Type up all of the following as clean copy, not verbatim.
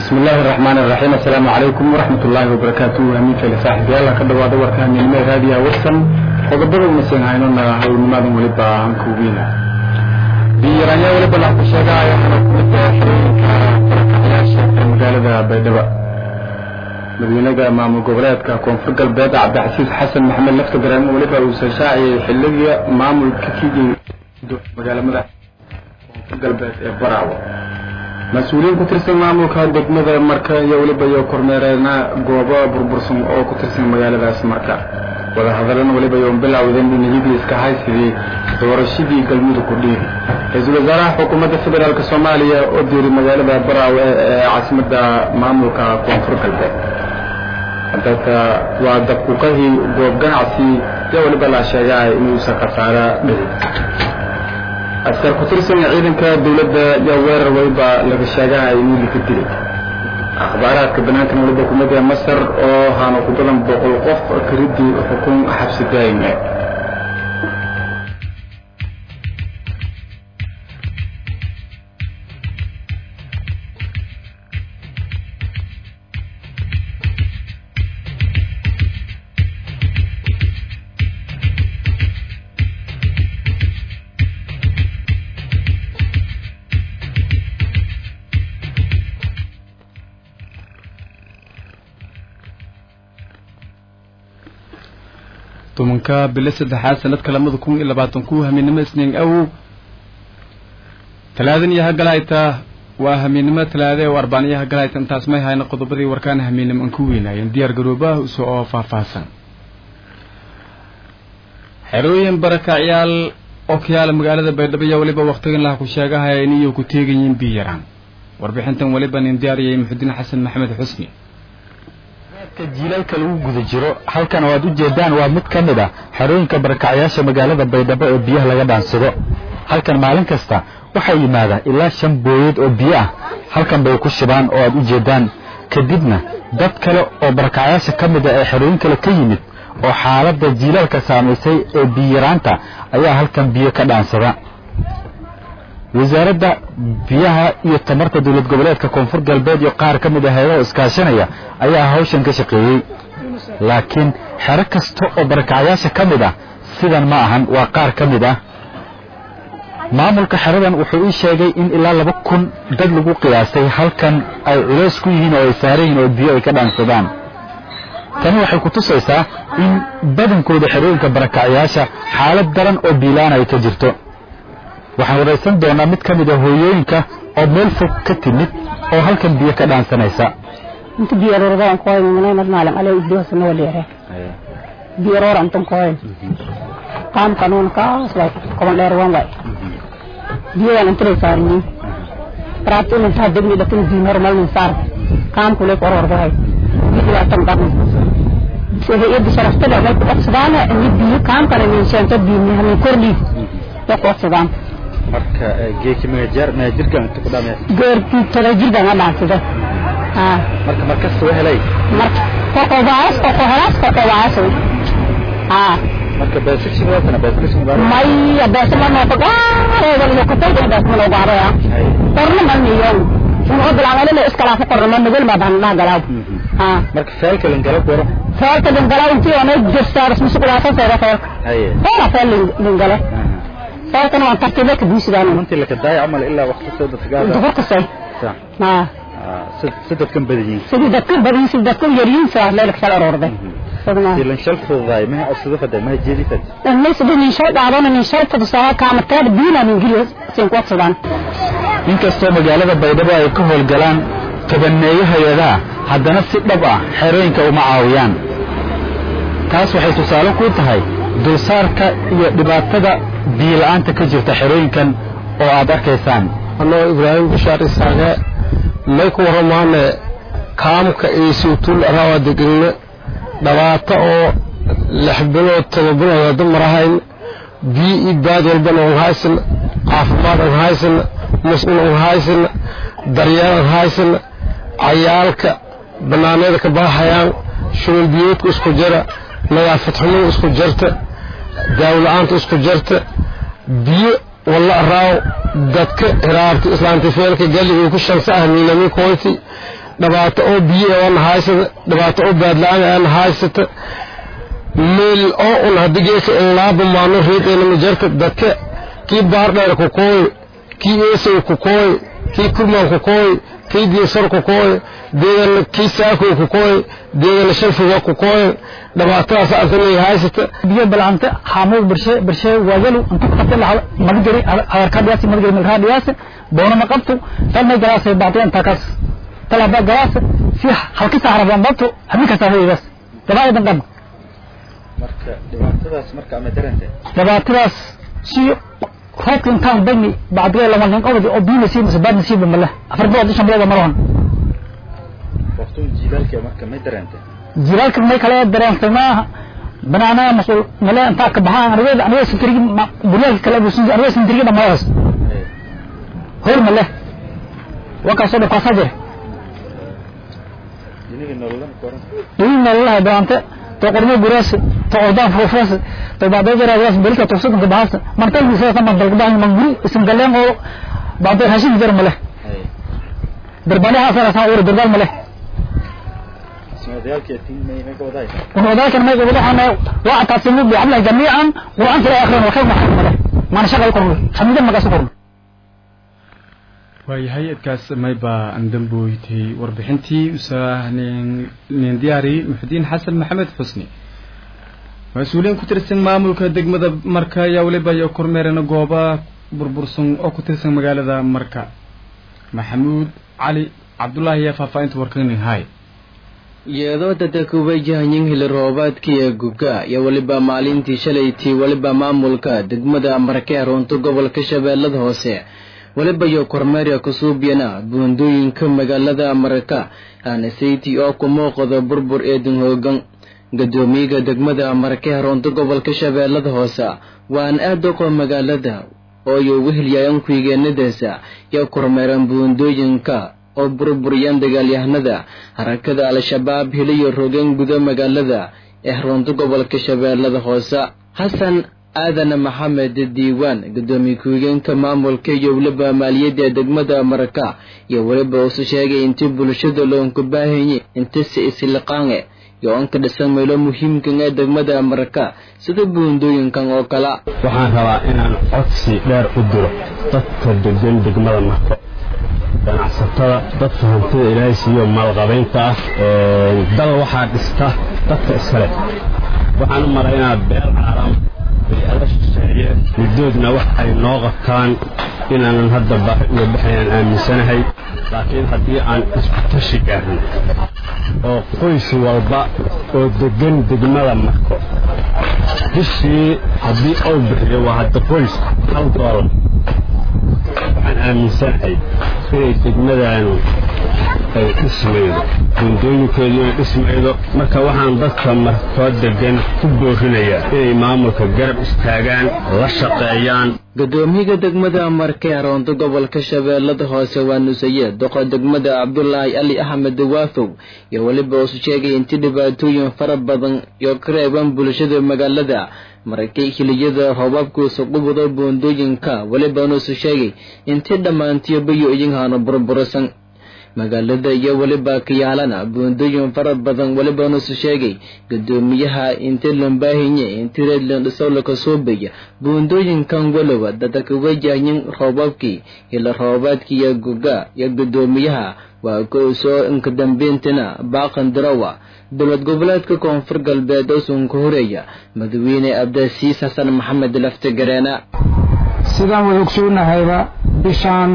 بسم الله الرحمن الرحيم. السلام عليكم ورحمة الله وبركاته. أمين في لصاحب الله كده وده وكان من هذه وسم وقبل المسين هايننا هاي المال ولبا عنكوبينا بيرانيا ولبا لحظة يا مجالة بيدبا مدينة أمام الجبرات كونفرق البيت عبد العزيز حسن محمد نفط جرام ولبا وسشاعي حلقية معمول كتيجي مجالة مدى كونفرق البيت براوة مسؤولين كترسم معمول كان دقمة مركا يولبا يوكر ميرنا جوابا بربرسم أو كترسم مجالة ذاس مركا ولا هذلنا ولبا يوم بلا وذن نجيبي إسكاهاي سيدي دور الشدي قلمي كردين رئيس الوزراء حكومة الفدرال الصومالية أدير مجالة براوة عاصمة معمول كونفرق البيت hadda waa dabkuqahi goob ganacsi yawlaba la sheegay inuu saqafaara askar ku tirsan ciidanka dawladda iyo weerar wayba laga sheegay inuu ka dilay akhbaaraadka banaanka waliba kumada Masar oo haano ku badan 100 qof karidi xukun xabsi daa'ime tobanka bil saddexaad sanadka 2020 haminimo isniin aw talaadin yaha galayta waa haminimo talaade oo arbaaniyaha galayta intaas may hayna qodobadii warkaan haminimo aan ku weenayeen diyaar garoobaha soo faahfaahsan xerooyin barakacayaal oo kiyaala magaalada Baydhabo waliba waqtigan la ku sheegahay inay ku teegayeen biyaraan warbixintan waliba nin diyaariyay Muxuddin Xasan Maxamed Xusni jiilalka lagu guda jiro halkan waad u jeedaan waa mid ka mid ah xarooyinka barakacayaasha magaalada Baydhabo ee biyaha laga dhaansado halkan maalin kasta waxa yimaada ilaa 5 booyad oo biyo ah halkan bay ku shibaan oo aad u jeedaan kadibna dad kale oo barakacayaasha ka mid ah ee xarooyinka ka yimid oo xaaladda jiilalka saameysay ee biyaraanta ayaa halkan biyo ka dhaansada wasaaradda biyaha iyo tamarta dawlad goboleedka koonfur galbeed iyo qaar ka mid ah hay'adaha iskaashanaya ayaa hawshan ka shaqeeyay laakiin xero kasta oo barakacayaasha ka mid ah sidan ma ahan waa qaar ka mid ah maamulka xeradan wuxuu ii sheegay in ilaa 2000 dad lagu qiyaasay halkan ay culays ku yihiin oo ay saareen oo biyo ay ka dhaansadaan tani waxay ku tusaysaa in badankooda xerooyinka barakacayaasha xaalad daran oo biilaan ay ka jirto waxaan waraysan doonaa mid ka mid ah hooyooyinka oo meel fog ka timid oo halkan biyo ka dhaansanaysa inta biyo rooraan ku hayno manay maalan alay biyo soo leeyahay biyo rooraan tan ku hayno qaam kanuun ka soo kuma dheer waan way biyo aan inta saarni raatun inta dibni lakin biyo normal min saar qaam kule qorordahay biyo tan qadna sida sharaftada ay ku qabsadaan in biyo qaam kale min shanta biyo ni korni ku qabsadaan marka geeki ma jirkan inta ku dhaamay geerkii tala jirkan dhaansada marka soo helay marka qoqobaas marka beeshiisa wadana beeshiisa may beeshiisa ma qoqobaas wala ku tago beeshiisa ma gaaraya qorna ma niyo inuu bilaabay la iskala qorna ma nagul ma baan la galaaw marka feelka galaw intii oo jirsaar musqulaasa feelka galaw فأنا ما ترتبك بيسدان. أنت اللي كداي عمل إلا وقت سودة تجارة. دخلت صحيح. ما. سدة كم بدين. سدة كم يرين ساعة ليلك شال أرورده. اللي نشلف الضاي ما هي أصله فدا ما هي جدي فد. الناس بدين شال دعوانا من شال فد ساعة كام تاد بينا من جيل سنقط سودان. إنك استوى مجالة بيدبا يكون الجلان تبنيه يدا حتى نفس الدبا حرين كومعاويان. كاس وحيد سالو كنت هاي. dulsaarka iyo dhibaatada biilaanta ka jirta xerooyinkan oo aad arkaysaan anoo Ibraahim Bishaar Isaaga may ku waramaane kaamka ee suutul rawadigna dhawaata oo 6 bilood 7 bilood dumarahayn bii baad walba oo haysan caafimaad oo haysan mas'uul oo haysan daryeel oo haysan cayaalka banaanada ka baxayaan shul biyoodku isku jira nadaafad xumo isku jirta dawladaanta isku jirta biyo walla raaw dadka iraabta islaamta feelka gali ku shansa ahmiinami kooti dhibaato oo biyo aan haysata dhibaato oo baadlaan aan haysata meel oo un hadigeesa laabo maano reedayna majarta dadka kii baar dheer ku kooy kii eesow ku kooy kii kurmaan ku kooy kii diisar ku kooy deegan kii saako ku kooy deegan shalfiga ku kooy dhibaatadaas aadnay haysata biyo balanta xamuud birshe wadalu inta qabta la magdari arkaadiyaasi magdari milraadiyaasi boona ma qabto talma galaasay baaqeen takas talaba galaas si halka saarabaan babto habinka saaraydas dabaadan qab marka dhibaatadaas marka ama daranta dhibaatadaas si roobka intaan bani baadiyay lama nin qowdi oo biyo si masbad nasiib ma leh afar bood shamlada maroon waqtu jilaalka marka ma daranta jilaalka ma kala daranta ma banaana masul mala inta ka baxaan aniga sintirigi bulaalka kala buusin aniga sintirigi dhamaas hor ma leh waka soo dhaqasadir إن الله بانت تقرني براس تقردان فوفاس تبعد جراس بلك توصل من بعاس مرتل بيسافر من دربان منقول اسم قلنا هو بعد هاشم در مله دربانه أصلا أصلا دربان مله اسمه ذلك يتيم ما يقوداي وذلك ما يقوله أنا وأعتصموا بعمله جميعا وأنت الآخرين وخير محمد مله ما نشغل كله حمدا ما قصدهم hay-adkaas maybaa aan damboytay warbixintii usaahneen diyaari muxudiin xasan maxamed xusni mas-uuliyiin ku tirsan maamulka degmada marka ayaa weliba iyo kormeerana gooba burbursan oo ku tirsan magaalada marka maxamuud cali cabdullaahi ayaa faahfaahinta warkanin hay iyadoo dadka ku wajahayin hili roobaadkii guga iyo waliba maalintii shalaytii waliba maamulka degmada marka ee runta gobolka Shabeellada Hoose waliba iyo kormeer ku suubiyana buundooyinka magaalada marka aan sayti oo ku muuqdo burbur ee hoogan gadoomiyaha degmada marka ee runta gobolka Shabeellada Hoose waan aad u qoon magaalada oo iyo weheliyaan ku yigeenadaasa iyo kormeeran buundooyinka oo burburiyaan dagaalyahanada harakada al-shabaab hiliyo rogan guda magaalada ee runta gobolka Shabeellada Hoose Xasan Aadan Maxamed Diiwaan gadoomiyaha maamulka iyo waliba maaliyadda degmada marka iyo waliba uu sheegay in bulshada loo ku baahanyahay inta si isliqaange iyo anka dhisan meelo muhiimka ah degmada marka sida buundooyinkan oo kala waxaan rabaa inaan codsi dheer u diro dadka degan degmada marka ganacsatada dadka hantida Ilaahay siiyo maalqabeynta dal waxaa dhista dadka iskale waxaan u maraynaa beer caalam مدودنا waxay noo qabtaan inaan hadda baahi u bixinaan aaminsanahay laakiin hadii aan isku tashi gaarno oo qoys walba oo degan degmada marko bishii hadii uu bixiyo waa hadda qoys $1 waxaan aaminsanahay inay degmadanu ay ismaydo buundooyinkeedu ay ismaydo marka waxaan dadka marko degan ku boorinayaa inay maamulka garab istaagaan la shaqeeyaan gadoomiyaha degmada marka ee runta gobolka Shabeellada Hoose waa Nusaye doqa degmada Cabdullaahi Ali Ahmed Waafow iyo waliba uu sheegay in dhibaatooyin fara badan iyo kareeban bulshada magaalada markay xiliyada roobabku soo qubado buundooyinka waliba uu sheegay in dhamaantii bayooyin hano burbursan magaalada iyo waliba kiyaalana buundooyin fara badan waliba uu sheegay gadoomiyaha inta lambaahinye inta reedland sawlaka soo beeya buundooyinkan waliba dadka wajahayin roobabkii ila roobaadkii guga iyo gadoomiyaha waa ku soo inka dambeentana baaqan darawa dowlad goboleedka koonfur galbeed oo soo horeeya madaxweyne Abdasiis Xasan Maxamed Lafta Gareena sidaan way ogsoonahay bishaan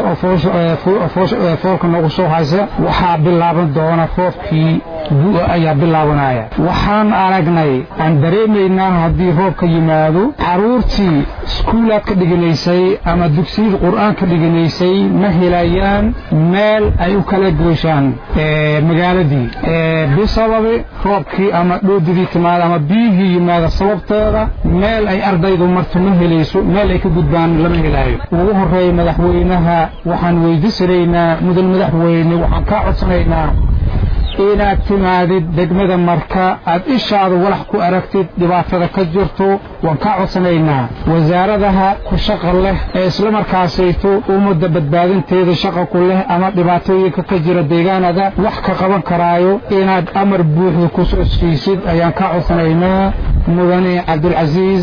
foolka nagu soo haysa waxaa bilaaban doona roobkii gu'a ayaa bilaabanaya waxaan aragnay aan dareemaynaa haddii roobka yimaado caruurtii iskuulaad ka dhiganaysay ama dugsiyada qur'aan ka dhiganaysay ma helayaan meel ay u kala goyshaan magaaladii bisababi roobkii ama dhoodidii timaada ama biyihii yimaada sababteeda meel ay ardaydu marto ma helayso meel ay ka gudbaan lama helayo ugu horeeya madaxweynaha waxaan weydiisanaynaa mudan madaxweyne waxaan ka codsanaynaa inaad timaadid degmada marka aad ishaada walax ku aragtid dhibaatada ka jirto waan ka codsanaynaa wasaaradaha ku shaqa leh ee isla markaasayto ummadda badbaadinteeda shaqa ku leh ama dhibaatooyinka ka jira deegaanada wax ka qaban karaayo inaad amar buuxda ku soo siisid ayaan ka codsanaynaa mudane cabdulcasiis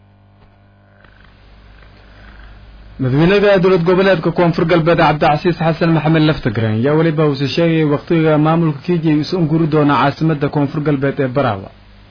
madaxweynaha dowlad goboleedka koonfur galbeed cabdicasiis xasan maxamed laftagreen yaa weliba uu sheegay waqtiga maamulka Kenya uu soo guri doona caasimada koonfur galbeed ee Baraawe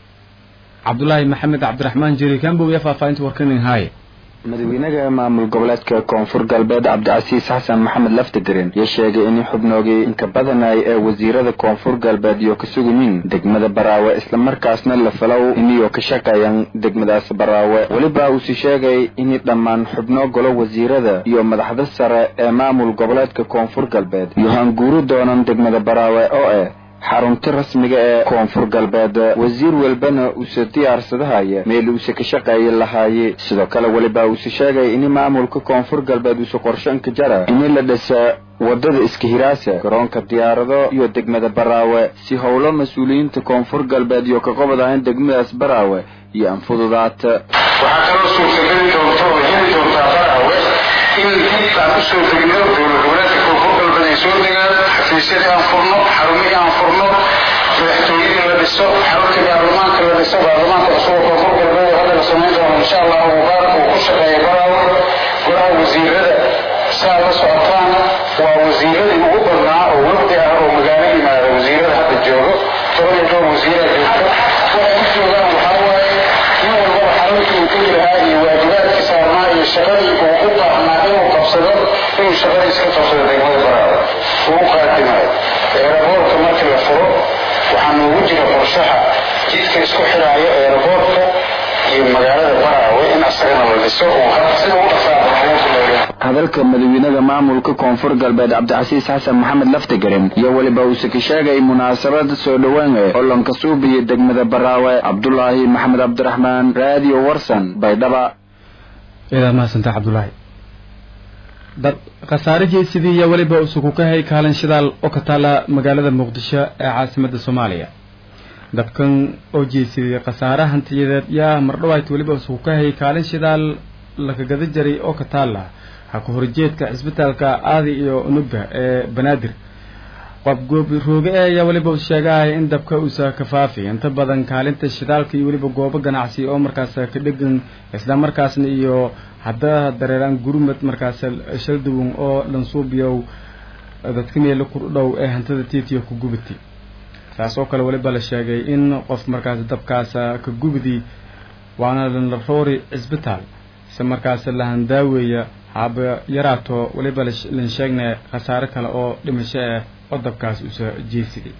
Cabdullaahi Maxamed Cabdiraxmaan Jiri Kambo yaa faafaynta warkanin haye madaxweynaha maamul goboleedka koonfur galbeed cabdicasiis xasan maxamed laftagreen yaa sheegay in xubnoogii inka badanay ee wasiirada koonfur galbeed iyo ka sugayin degmada Baraawe isla markaasna la falow inuu ka shaqeeyaan degmadaas Baraawe waliba uu sheegay in dhammaan xubno golo wasiirada iyo madaxda sare ee maamul goboleedka koonfur galbeed yohan guuru doonaan degmada Baraawe oo xarunta rasmiga ee koonfur galbeed wasiir walbana uu soo diyaarsadahay meel uu ka shaqeeyo lahaayay sidoo kale waliba uu sheegay in maamulka koonfur galbeed uu qorshan ka jara in la dhisa wadada iska hiraasa garoonka diyaarado iyo degmada Baraawe si howlo mas'uuliyiinta koonfur galbeed iyo ka qabadaan degmadaas Baraawe iyo anfududaat waxa kale oo suurtagal doonto Baraawe in inta soo degmada gobolka koonfur galbeed ay soo degaan xafiisyada aan furno xarumaha aan furno madaxtooyada la dhiso xarunta baarlamaanka la dhiso baarlamaanka cusub oo koonfur galbeed hadda la sameeyo insha Allah oo ku shaqeeyo Baraawe golaha wasiirada saa la socotaan waa wasiirada ugu badnaa oo waqti ah oo magaalada yimaada wasiirada hadda joogo toban wasiirada joogto waxay ku joogaan waxa waaye in walba xarunta uu ku yahay iyo waajibaadka saarnaa iyo shaqadii uu u baahnaa inuu qabsado inuu shaqada iska qabsado degmada Baraawe uu qaatimayo aeroboortka markii la furo waxaa noogu jira qorshaha jidka isku xiraayo aeroboortka iyo magaalada Baraawe in asagana la dhiso oo sida u dhaqaaqo hadalka madaxweynaha maamulka koonfur galbeed cabdicasiis xasan maxamed laftagreen iyo waliba uu ka sheegay munaasabad soo dhawaan oo lanka suubiyo degmada Baraawe Cabdullaahi Maxamed Cabdiraxmaan Radio Warsan Baydhaba ila ma santa Cabdullaahi dad qasaarajii sidii iyo waliba uu ka hay kaalin shidaal oo ka taala magaalada Muqdisho ee caasimadda Soomaaliya dadkan oo jeesiyay qasaaraha hantiyadeed yaa mardhawayd waliba uu ka hay kaalin shidaal laga gada jaray oo ka taala ha ku horjeedka isbitaalka aadi iyo unugga ee Banaadir qof goob rooga ayaa waliba sheegay in dabka uu ka faafay inta badan kaalinta shidaalka iyo waliba goobo ganacsi oo markaas ka dhigan isla markaasna iyo hadda dareeraan gurmad markaas shalduun oo lansuubiyo dadka meel ku dhow ee hantada tiitiyo ku gubtay taas oo kale waliba la sheegay in qof markaas dabkaas ka gubdi waana la roori isbitaal si markaas la handaaweeya haba yaraato waliba la sheegnay khasaare kale oo dhimasho ah oo dabkaas u soo jeesiday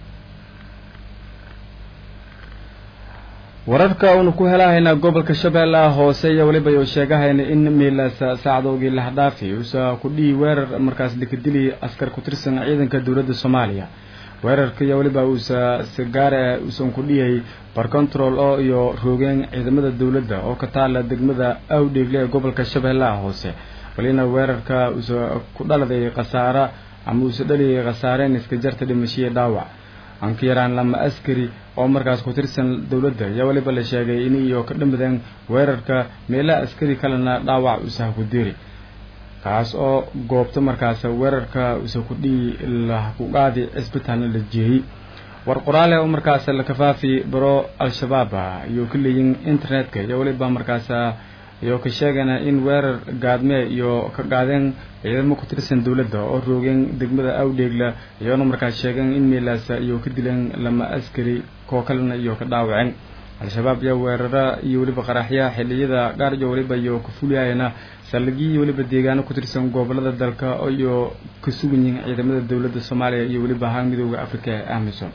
wararka uu ku helahayna gobolka Shabeellaha Hoose iyo waliba uu sheegahayna in meelaas saacadoogi la dhaafay uu soo ku dhii weerar markaas dikadili askar ku tirsan ciidanka dawladda Soomaaliya weerarka iyo waliba uu gaar uu ku dhiyay bar control oo iyo roogeen ciidamada dawladda oo ka taala degmada Awdheegle ee gobolka Shabeellaha Hoose walina weerarka uu ku dhaladay khasaare ama uu dhaliyay khasaareen iska jarta dhimashiye dhaawac aan ka yaraan lama askari oo markaas ku tirsan dawladda yaa waliba la sheegay in iyo ka dhammadeen weerarka meelaha askari kalena dhaawac uu soo ku diray kaas oo goobta markaas weerarka uu ku dhii la ku qaadi isbitaalna la jeeyay war qoraale oo markaas la kafaafi baro al-shabaab iyo kaliyin internetka yaa waliba markaas iyo ka sheegana in weerar gaadme iyo ka qaadeen ciidamo ku tirsan dawladda oo roogeen degmada Awdheegle iyo markaas sheegeen in meelaas iyo ka dileen lama askari koo kalena iyo ka dhaawaceen al-shabaab yaa weerara iyo waliba qaraxya xilliyada gaar iyo waliba iyo ku fuliyayna salgii iyo waliba deegaano ku tirsan gobolada dalka iyo ka sugan yihiin ciidamada dawladda Soomaaliya iyo waliba haan midowga Afrika ee AMISOM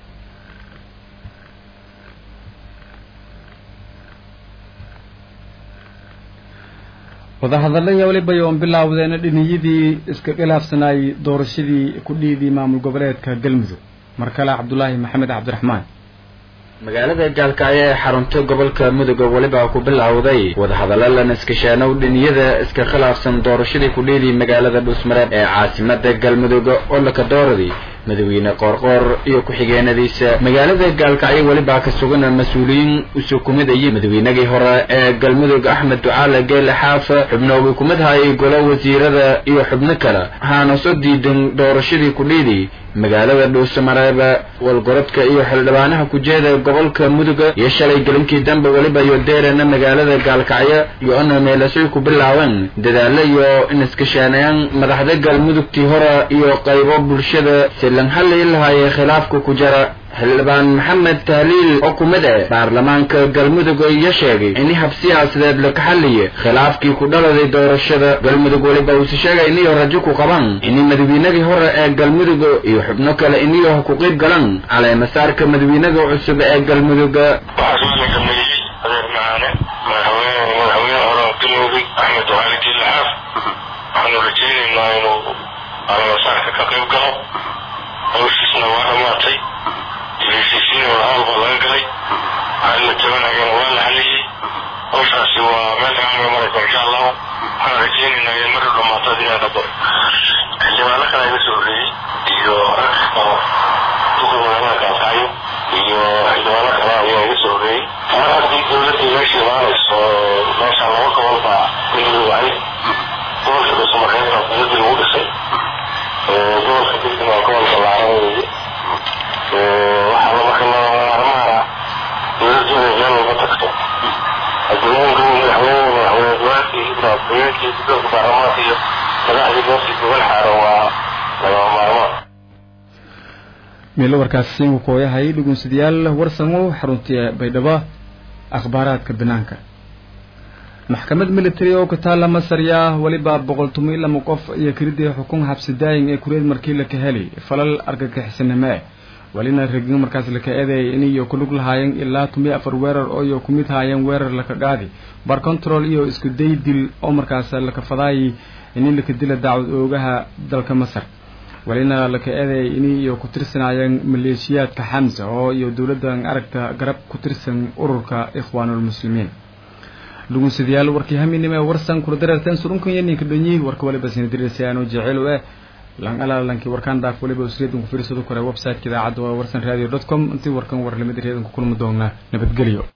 wadahadallada waliba ay bilaawdeen dhiniyadii iska khilaafsanay doorashadii ku dhiidii maamul goboleedka Galmudug markale Cabdullaahi Maxamed Cabdiraxmaan magaalada Gaalkacyo ee xarunta gobolka Mudug waliba ku bilaawday wadahadallo la iskaashanay dhiniyada iska khilaafsan doorashadii ku dhiidii magaalada Dhuusmareeb ee caasimadda Galmudug oo la ka dooraday madaxweyne qoorqoor iyo ku-xigeenadiisa magaalada gaalkacyo weliba ka sugan mas-uuliyiin usoo kumid ayay madaxweynagii hore ee galmudug axmed ducaale geele xaaf xubnoogii kumid hayay golo wasiirada iyo xubno kale waxaana soo diidan doorashadii kudhiidii magaalada dhuusamareeba walgorodka iyo xildhibaanaha kujeeda gobolka muduga iyo shalay gelinkii dambe weliba iyo deerana magaalada gaalkacyo iyo ana meelasay ku bilaabeen dadaalo iyo in iskasheenayaan madaxda galmudugtii hore iyo qaybo bulshada si lan halay lahaayee khilaafka ku jira xildhibaan maxamed tahliil oo kumid ah baarlamaanka galmudug iyo sheegay in hab siyaasadeed la kaxaliye khilaafkii ku dhaladay doorashada galmudug waliba uu sheegay in rajo ku qabaan in madaxweynagii hore ee galmudug iyo xubno kale in iyo ku qayb galaan caleemasaarka madaxweynaga cusub ee galmudug heshiisiin walaal baa laga galay waxaa la tabanayana waa la xaliyey hawshaasi waa meel fiican bay maraysa insha allahu waxaan rajaynaynaa in marka dhamaato inaan ka daro xildhibaano kale iga soo horreeyey iyo rag oo duka magaalada gaalkacyo iyo xildhibaano kale ayaa iga soo horreeyey mar haddii dawladda meesha imaanayso meesha laba gobol baa in wacay gobolka dhuusamareeb baa dawladda lagu dhisay gobolka digdin waa gobol ballaaran weeye waxaa lama kala maarmaara dawladda inay meel walba tagto adduunka madaxweynaha madaxweynaha guddoonka baarlamaanka iyo madaxdii goobtii gobol xaaro waa lagama maarmaan meelo warkaasi uu kooyahay dhugunsidayaal warsamo xaruntii baydhabo akhbaaraadka banaanka maxkamad military oo ka taala Masar yaa waliba 112 qof iyo kiridii xukun habsi daayim ee kureed markii la ka helay falal argagixisnimo walina ragin markaas la ka eeday in iyo ku lug lahaayeen ilaa 4 weerar oo iyo kumid haayeen weerar la ka qaadi bar control iyo isku day dil oo markaas la ka faday in la ka dila dacwad oogaha dalka Masar walina la ka eeday in iyo ku tirsanayeen maleeshiyaadka Hamza oo iyo dawladda aragta garab ku tirsan ururka Ikhwaanul Muslimiin lugu sidayaal warkii haminimo warsan ku dareerteen surunkan yeenka dhanyay warka waliba sin dirisayaan oo jecel oo lan alaalanki warkan daaf waliba usreedin ku fiirsado kore website-ka idaacadda warsanradio.com intii warkan war lamid reedan ku kulmi doona nabadgelyo